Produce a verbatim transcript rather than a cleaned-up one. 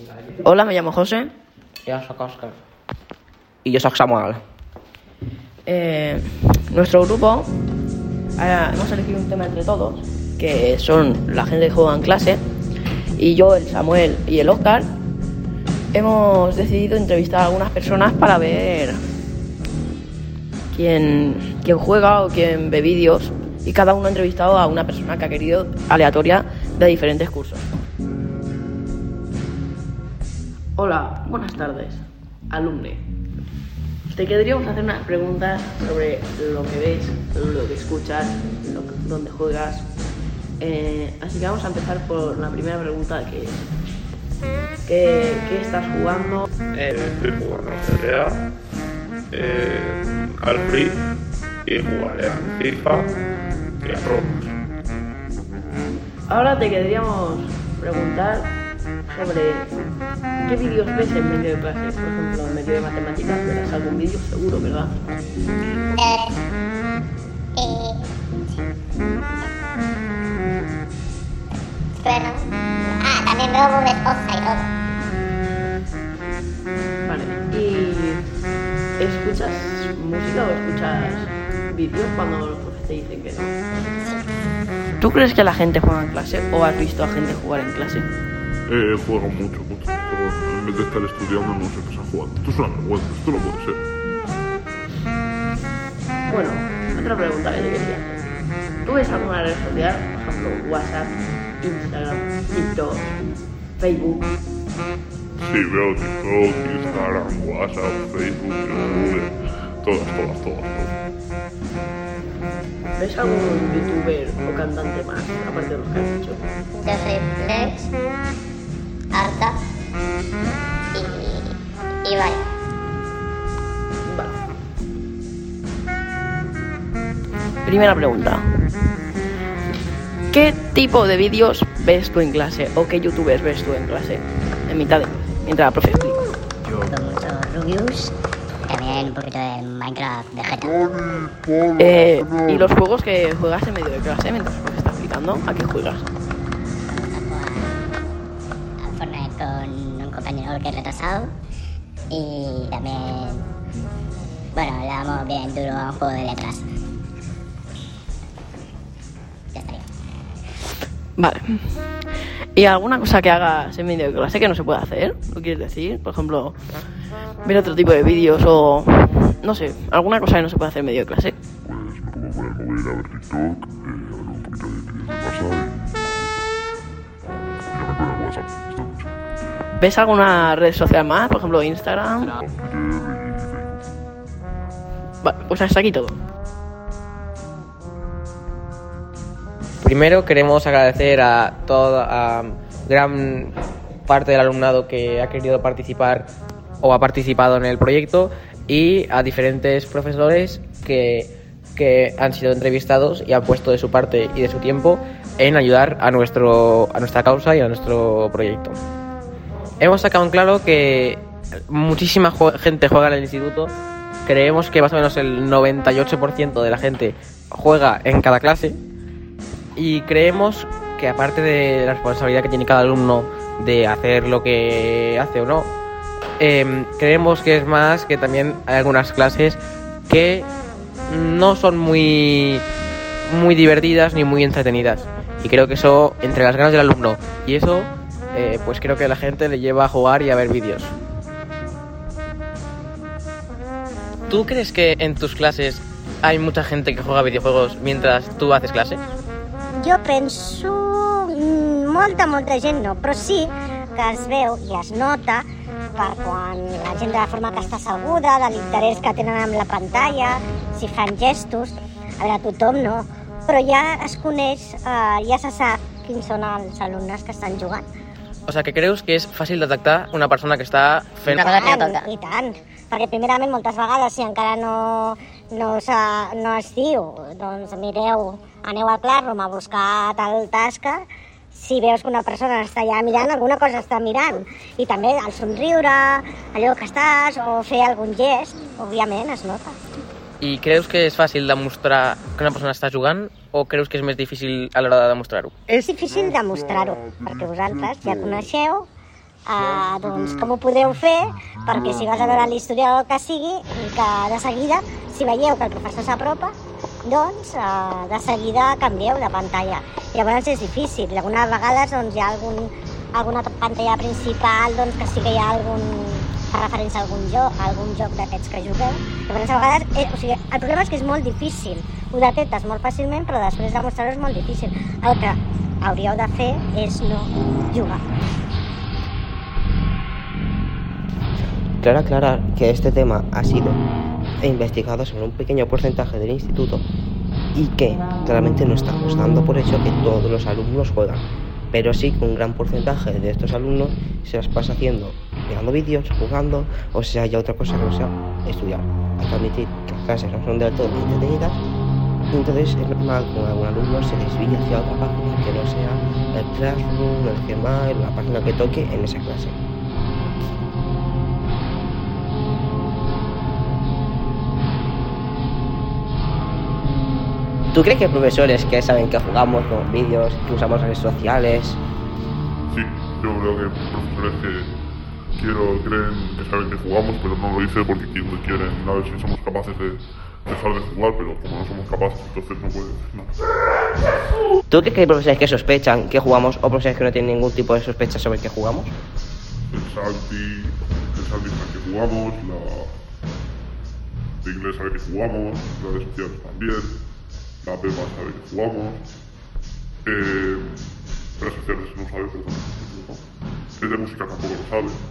Hola, me llamo José. Jo soc Òscar. I jo soc Samuel. Eh, nuestro grupo, ahora hemos elegido un tema entre todos, que son la gente que juega en clase, y yo, el Samuel y el Óscar, hemos decidido entrevistar a algunas personas para ver quién, quién juega o quién ve vídeos, y cada uno ha entrevistado a una persona que ha querido, aleatoria, de diferentes cursos. Hola, buenas tardes, alumne. Te querríamos hacer unas preguntas sobre lo que ves, lo que escuchas, lo que, dónde juegas. Eh, así que vamos a empezar por la primera pregunta, que es ¿qué, qué estás jugando? Eh, estoy jugando a G T A, eh, al Free, y jugaré a FIFA y a Roblox. Ahora te querríamos preguntar sobre qué vídeos ves en medio de clase. Por ejemplo, en medio de matemáticas verás algún vídeo seguro, ¿verdad? Eh, eh, bueno, ah, también veo Bob Esponja y todo. Vale, ¿y escuchas música o escuchas vídeos cuando los profes te dicen que no? ¿Tú crees que la gente juega en clase o has visto a gente jugar en clase? Eh, juego mucho, mucho, mucho. En vez de estar estudiando, no sé qué están jugando. Esto es una vergüenza, esto no puede ser. Bueno, otra pregunta que te quería hacer. ¿Tú ves alguna red social, por ejemplo, WhatsApp, Instagram, TikTok, Facebook? Sí, veo TikTok, Instagram, WhatsApp, Facebook, YouTube, todas, todas, todas, todas. ¿Ves algún youtuber o cantante más, aparte de los que has dicho? Yo soy Flex, Arta y, y vale. Vale. Primera pregunta. ¿Qué tipo de vídeos ves tú en clase o qué youtubers ves tú en clase? En mitad de clase, mientras la profe explica. Yo con mucho Rubius, también un poquito de Minecraft de G T A. Eh, ¿Y los juegos que juegas en medio de clase mientras la profe está explicando? ¿A qué juegas? A Fortnite con un compañero que es retrasado y también, bueno, le damos bien duro a un juego de letras. Ya estaría. Vale. ¿Y alguna cosa que hagas en medio de clase que no se puede hacer? ¿Lo quieres decir? Por ejemplo, ver otro tipo de vídeos o... no sé, alguna cosa que no se puede hacer en medio de clase. Pues me pongo con el móvil a ver TikTok, eh, a ver un poquito de vídeos de casa y... y ya me pongo en WhatsApp. Esto mucho. ¿Ves alguna red social más? Por ejemplo, Instagram. Twitter y Facebook. Vale, pues hasta aquí todo. Primero queremos agradecer a toda a gran parte del alumnado que ha querido participar o ha participado en el proyecto y a diferentes profesores que, que han sido entrevistados y han puesto de su parte y de su tiempo en ayudar a, nuestro, a nuestra causa y a nuestro proyecto. Hemos sacado en claro que muchísima jue- gente juega en el instituto. Creemos que más o menos el noventa y ocho por ciento de la gente juega en cada clase. Y creemos que aparte de la responsabilidad que tiene cada alumno de hacer lo que hace o no, eh, creemos que es más que también hay algunas clases que no son muy, muy divertidas ni muy entretenidas. Y creo que eso, entre las ganas del alumno y eso, eh, pues creo que la gente le lleva a jugar y a ver vídeos. ¿Tú crees que en tus clases hay mucha gente que juega videojuegos mientras tú haces clase? Jo penso... molta, molta gent no, però sí que es veu i es nota per quan la gent de la forma que està asseguda, de l'interès que tenen amb la pantalla, si fan gestos. A veure, tothom no, però ja es coneix, eh, ja se sap quins són els alumnes que estan jugant. O sea, que creus que és fàcil detectar una persona que està fent... Una cosa que tota. I tant, perquè primerament moltes vegades si encara no, no, no es diu, doncs mireu, aneu al Classroom a buscar tal tasca, si veus que una persona està allà mirant, alguna cosa està mirant. I també el somriure, allò que estàs, o fer algun gest, òbviament es nota. I creus que és fàcil demostrar que una persona està jugant o creus que és més difícil a l'hora de demostrar-ho? És difícil demostrar-ho, perquè vosaltres ja coneixeu Uh, doncs com ho podeu fer perquè si vas a veure l'historial o el que sigui, que de seguida, si veieu que el professor s'apropa, doncs uh, de seguida canvieu de pantalla. Llavors és difícil, algunes vegades doncs, hi ha algun, alguna pantalla principal doncs, que sí que hi ha algun, fa referència a algun joc, a algun joc d'aquests que jugueu. Llavors a vegades, eh, o sigui, el problema és que és molt difícil, ho detectes molt fàcilment però després de mostrar-ho és molt difícil. El que hauríeu de fer és no jugar. Claro aclarar que este tema ha sido investigado sobre un pequeño porcentaje del instituto y que claramente no estamos dando por hecho que todos los alumnos juegan, pero sí que un gran porcentaje de estos alumnos se las pasa haciendo, mirando vídeos, jugando o sea ya otra cosa que no sea estudiar. Hay que admitir que las clases no son del todo entretenidas y entonces es normal que algún alumno se desvíe hacia otra página que no sea el Classroom, el Gmail, la página que toque en esa clase. ¿Tú crees que hay profesores que saben que jugamos con vídeos, que usamos redes sociales? Sí, yo creo que hay profesores que quiero, creen que saben que jugamos, pero no lo dicen porque quieren a ver si somos capaces de dejar de jugar, pero como no somos capaces, entonces no pueden decir nada. ¿Tú crees que hay profesores que sospechan que jugamos o profesores que no tienen ningún tipo de sospecha sobre que jugamos? El Santi, el Santi sabe que jugamos, la de inglés sabe que jugamos, la de sociales también. La Pepa sabe que jugamos, eh, redes sociales no sabe, perdón, el de música tampoco lo sabe.